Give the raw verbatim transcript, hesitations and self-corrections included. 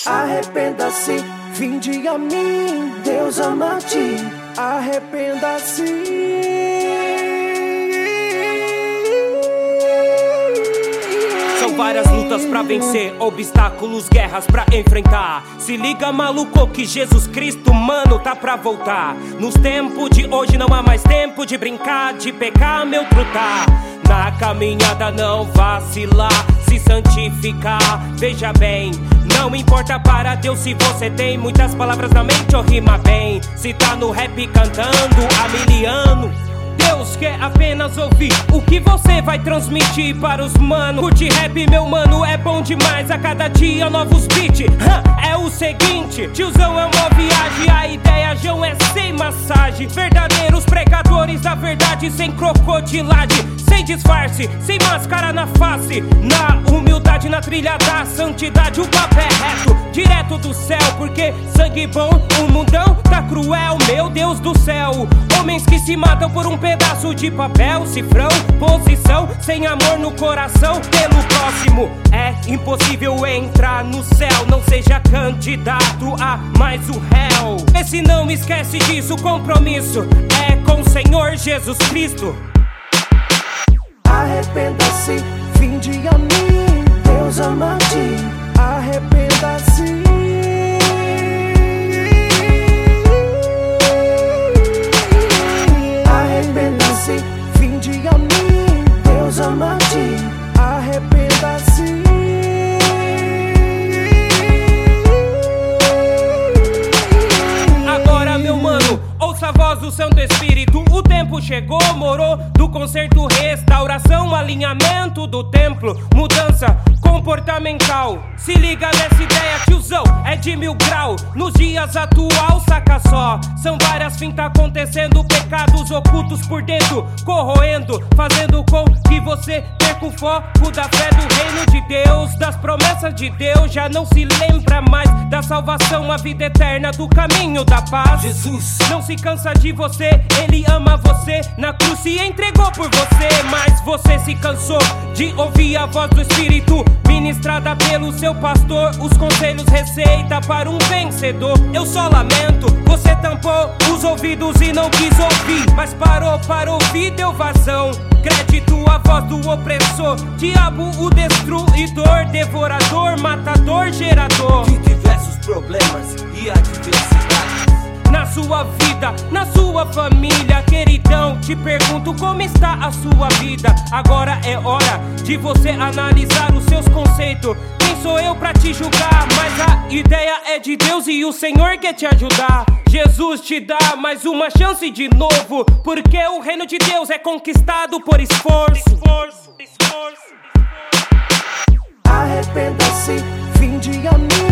Arrependa-se, vinde a mim, Deus ama-te. Arrependa-se. São várias lutas pra vencer, obstáculos, guerras pra enfrentar. Se liga, maluco, que Jesus Cristo, mano, tá pra voltar. Nos tempos de hoje não há mais tempo de brincar, de pecar, meu trutar. Na caminhada não vacilar, se santificar, veja bem. Não importa para Deus se você tem muitas palavras na mente ou rima bem. Se tá no rap cantando há mil anos, Deus quer apenas ouvir o que você vai transmitir para os mano. Curte rap, meu mano, é bom demais. A cada dia novos beats. É o seguinte, tiozão é uma viagem. A ideia, João, é sem massagem. Verdadeiros pregadores da verdade, sem crocodilagem, sem disfarce, sem máscara na face. Na humildade, na trilha da santidade, o papo é reto, direto do céu. Porque sangue bom, o mundão tá cruel. Meu Deus do céu, homens que se matam por um pedaço de papel, cifrão, posição, sem amor no coração pelo próximo. É impossível entrar no céu, não seja candidato a mais o réu. E se não esquece disso, o compromisso é com o Senhor Jesus Cristo. Arrependa-se, vinde a mim, Deus ama-te. Arrependa-se. Arrependa-se, vinde a mim, Deus ama-te. Arrependa-se. Agora, meu mano, ouça a voz do Santo Espírito. O tempo chegou, morou, do conserto, restauração, alinhamento do templo, mudança comportamental. Se liga nessa ideia, tiozão, é de mil grau. Nos dias atual, saca só, são várias fintas acontecendo, pecados ocultos por dentro, corroendo, fazendo com que você perca o foco da fé do reino de Deus, das promessas de Deus. Já não se lembra mais da salvação, a vida eterna, do caminho da paz. Jesus não se cansa de você, Ele ama você, na cruz se entregou por você. Mas você se cansou de ouvir a voz do Espírito ministrada pelo seu pastor, os conselhos, receita para um vencedor. Eu só lamento, você tampou os ouvidos e não quis ouvir, mas parou para ouvir, deu vazão. Crédito à voz do opressor, diabo o destruidor, devorador, matador, gerador de diversos problemas e adversidades na sua vida, na sua família. Queridão, te pergunto como está a sua vida. Agora é hora de você analisar os seus conceitos. Quem sou eu pra te julgar? Mas a ideia é de Deus e o Senhor quer te ajudar. Jesus te dá mais uma chance de novo, porque o reino de Deus é conquistado por esforço. Esforço, esforço, esforço. Arrependa-se, vinde a mim,